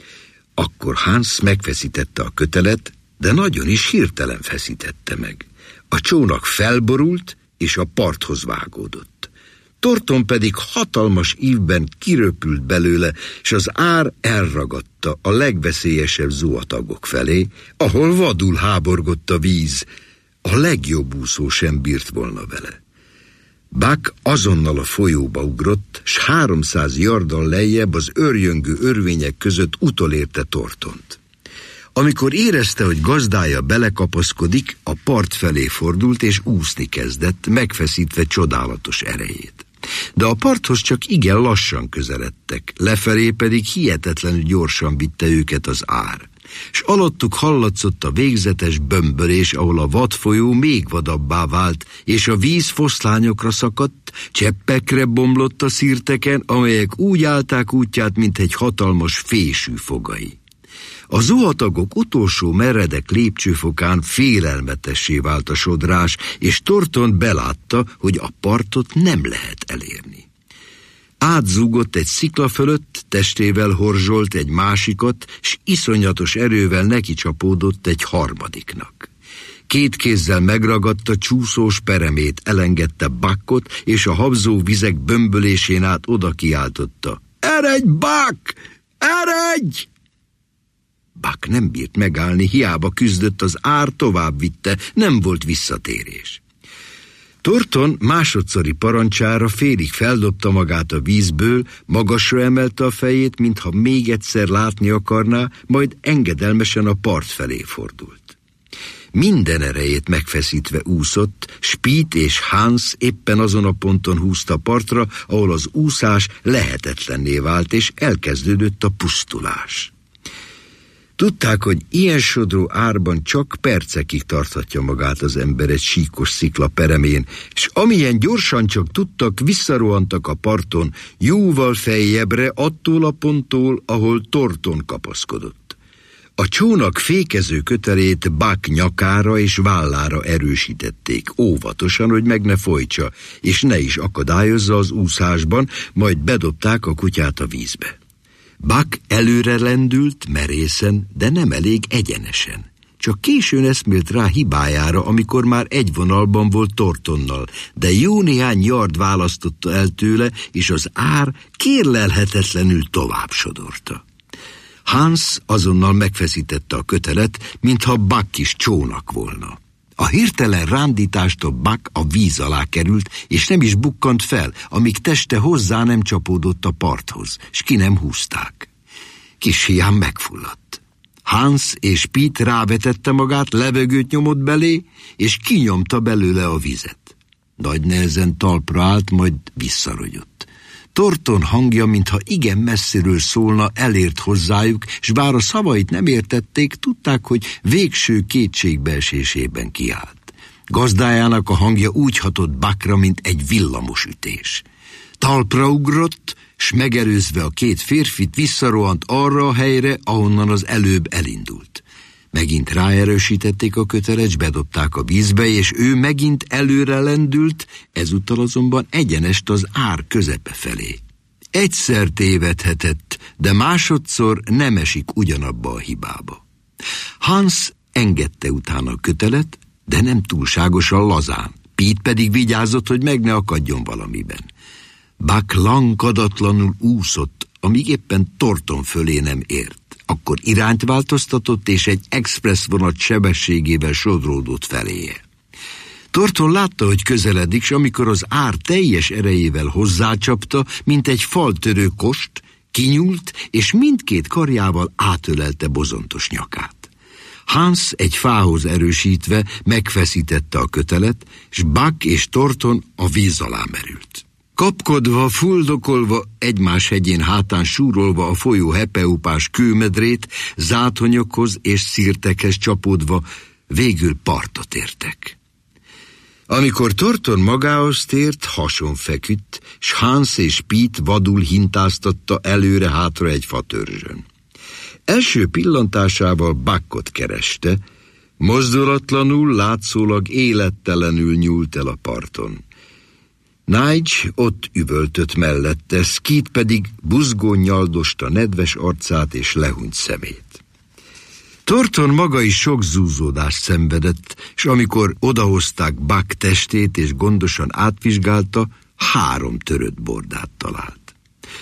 Akkor Hans megfeszítette a kötelet, de nagyon is hirtelen feszítette meg. A csónak felborult, és a parthoz vágódott. Thornton pedig hatalmas ívben kiröpült belőle, és az ár elragadta a legveszélyesebb zuhatagok felé, ahol vadul háborgott a víz. A legjobb úszó sem bírt volna vele. Buck azonnal a folyóba ugrott, s háromszáz yarddal lejjebb az őrjöngő örvények között utolérte Thorntont. Amikor érezte, hogy gazdája belekapaszkodik, a part felé fordult, és úszni kezdett, megfeszítve csodálatos erejét. De a parthoz csak igen lassan közeledtek, lefelé pedig hihetetlenül gyorsan vitte őket az ár. S alattuk hallatszott a végzetes bömbölés, ahol a vadfolyó még vadabbá vált, és a víz foszlányokra szakadt, cseppekre bomlott a szirteken, amelyek úgy állták útját, mint egy hatalmas fésű fogai. A zuhatagok utolsó meredek lépcsőfokán félelmetessé vált a sodrás, és Thornton belátta, hogy a partot nem lehet elérni. Átzúgott egy szikla fölött, testével horzsolt egy másikat, s iszonyatos erővel neki csapódott egy harmadiknak. Két kézzel megragadta csúszós peremét, elengedte Buckot, és a habzó vizek bömbölésén át oda kiáltotta: "Eredj, Buck! Eredj!" Buck nem bírt megállni, hiába küzdött, az ár tovább vitte, nem volt visszatérés. Thornton másodszori parancsára félig feldobta magát a vízből, magasra emelte a fejét, mintha még egyszer látni akarná, majd engedelmesen a part felé fordult. Minden erejét megfeszítve úszott, s Pete és Hans éppen azon a ponton húzta partra, ahol az úszás lehetetlenné vált, és elkezdődött a pusztulás. Tudták, hogy ilyen sodró árban csak percekig tarthatja magát az ember egy síkos szikla peremén, és amilyen gyorsan csak tudtak, visszarohantak a parton, jóval feljebbre attól a ponttól, ahol Thornton kapaszkodott. A csónak fékező kötelét Buck nyakára és vállára erősítették, óvatosan, hogy meg ne folytsa, és ne is akadályozza az úszásban, majd bedobták a kutyát a vízbe. Buck előre lendült, merészen, de nem elég egyenesen. Csak későn eszmélt rá hibájára, amikor már egy vonalban volt Thorntonnal, de jó néhány yard választotta el tőle, és az ár kérlelhetetlenül tovább sodorta. Hans azonnal megfeszítette a kötelet, mintha Buck is csónak volna. A hirtelen rándítástól Buck a víz alá került, és nem is bukkant fel, amíg teste hozzá nem csapódott a parthoz, s ki nem húzták. Kis hián megfulladt. Hans és Pete rávetette magát, levegőt nyomott belé, és kinyomta belőle a vizet. Nagy nehezen talpra állt, majd visszarogyott. Thornton hangja, mintha igen messziről szólna, elért hozzájuk, s bár a szavait nem értették, tudták, hogy végső kétségbeesésében kiállt. Gazdájának a hangja úgy hatott Buckra, mint egy villamosütés. Talpra ugrott, s megelőzve a két férfit visszarohant arra a helyre, ahonnan az előbb elindult. Megint ráerősítették a kötelet, s bedobták a vízbe, és ő megint előre lendült, ezúttal azonban egyenest az ár közepe felé. Egyszer tévedhetett, de másodszor nem esik ugyanabba a hibába. Hans engedte utána a kötelet, de nem túlságosan lazán. Pete pedig vigyázott, hogy meg ne akadjon valamiben. Buck lankadatlanul úszott, amíg éppen Thornton fölé nem ért. Akkor irányt változtatott, és egy express vonat sebességével sodródott feléje. Thornton látta, hogy közeledik, s amikor az ár teljes erejével hozzácsapta, mint egy faltörő kost, kinyúlt, és mindkét karjával átölelte bozontos nyakát. Hans egy fához erősítve megfeszítette a kötelet, s Buck és Thornton a víz alá merült. Kapkodva, fuldokolva, egymás hegyén hátán súrolva a folyó hepeupás kőmedrét, záthonyokhoz és szirtekhez csapódva, végül partot értek. Amikor Thornton magához tért, hason feküdt, s Hans és Pete vadul hintáztatta előre-hátra egy fatörzsön. Első pillantásával Buckot kereste, mozdulatlanul, látszólag élettelenül nyúlt el a parton. Nige ott üvöltött mellette, Skeet pedig buzgón nyaldosta nedves arcát és lehunyt szemét. Thornton maga is sok zúzódást szenvedett, és amikor odahozták Buck testét és gondosan átvizsgálta, három törött bordát talált.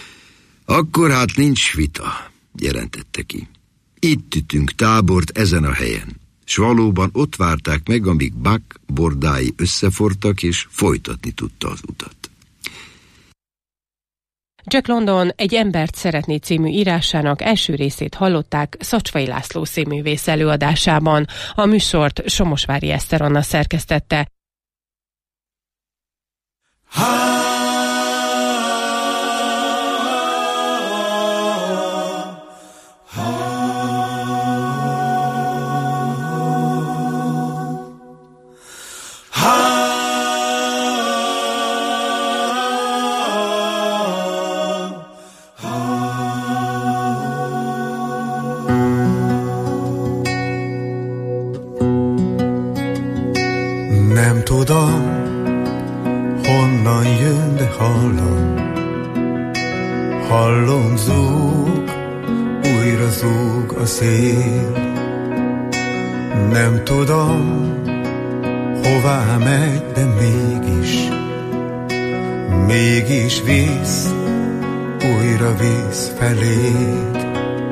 Akkor hát nincs vita, jelentette ki. Itt ütünk tábort ezen a helyen. S valóban ott várták meg, amíg Buck bordái összefortak, és folytatni tudta az utat. Jack London egy embert szeretné című írásának első részét hallották Szacsvay László színművész előadásában. A műsort Somosvári Eszter Anna szerkesztette. Nem tudom, honnan jön, de hallom, hallom zúg, újra zúg a szél. Nem tudom, hová megy, de mégis, mégis visz, újra visz feléd.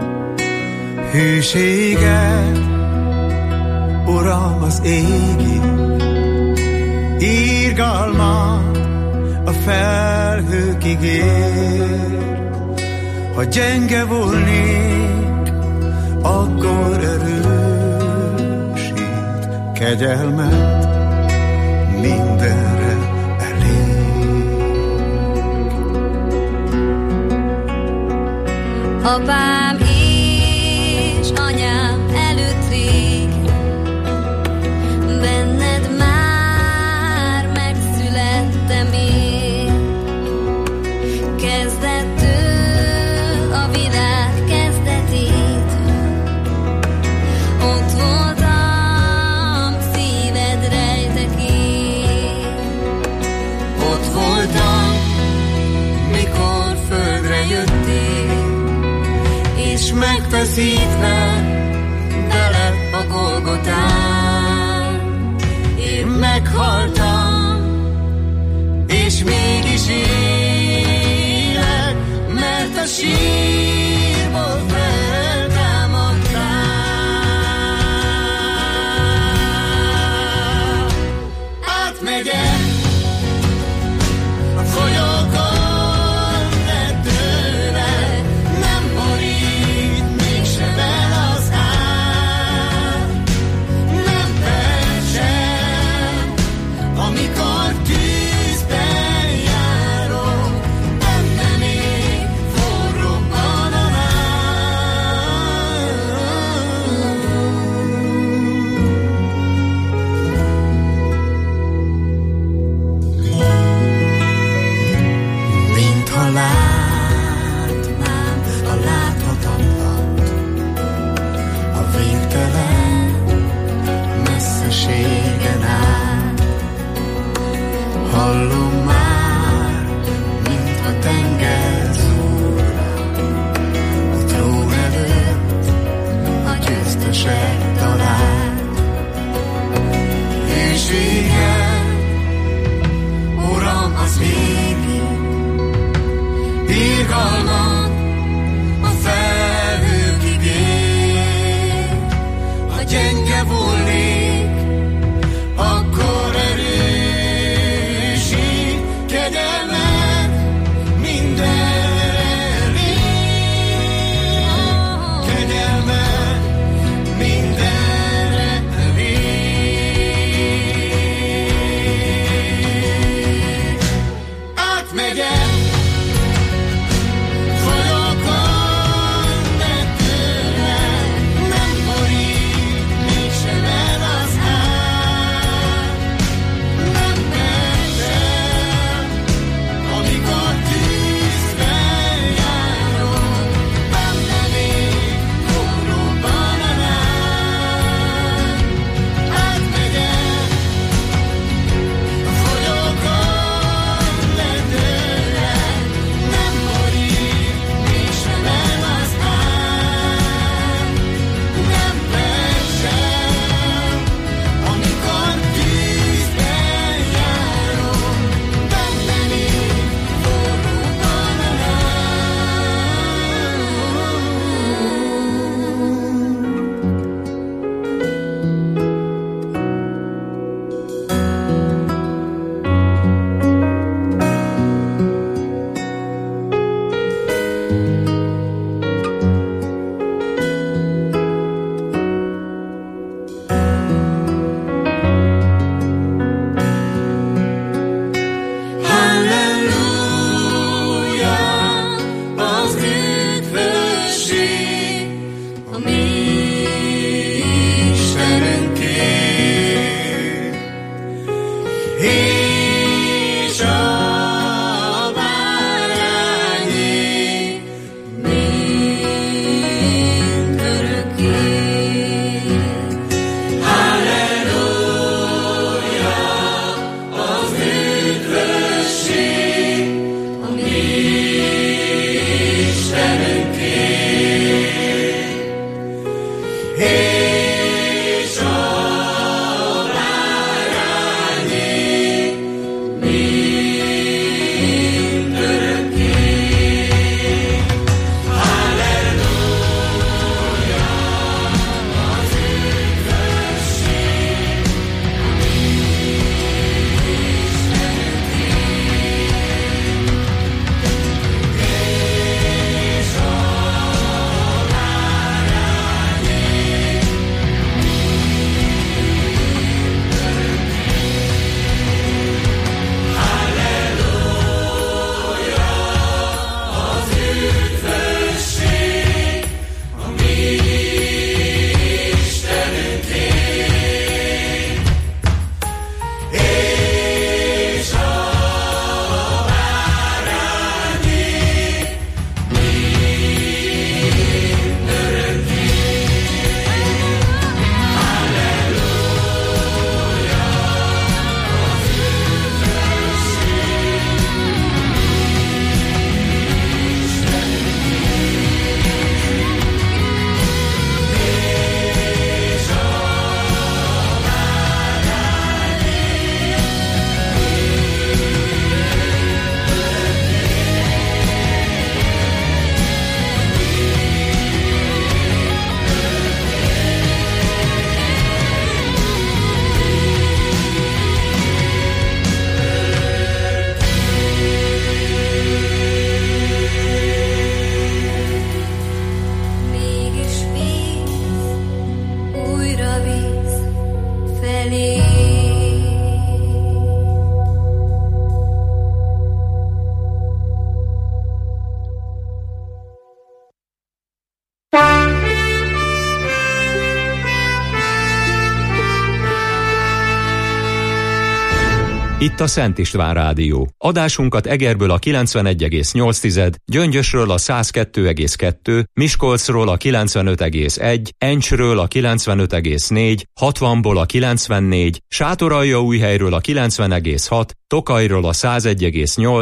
Hűséged, Uram, az égig, irgalmat a felhőkig ér. Ha gyenge volnék, akkor erősít, kegyelmet mindenre elég. Apám és anyám megfeszítve vele a Golgotán. Én meghaltam, és mégis élek, mert a sírból feltámadtál. Átmegyek a folyókon, de tőle nem borít mégse vele az ár. Nem persem, amikor tűzben járok, benne még forróbb a Itt a Szent István Rádió. Adásunkat Egerből a kilencvenegy egész nyolc, Gyöngyösről a száz kettő egész kettő, Miskolcról a kilencvenöt egész egy, Encsről a kilencvenöt egész négy, hatvanból a kilencvennégy, Sátoraljaújhelyről a kilencven egész hat, Tokajról a száz egy egész nyolc,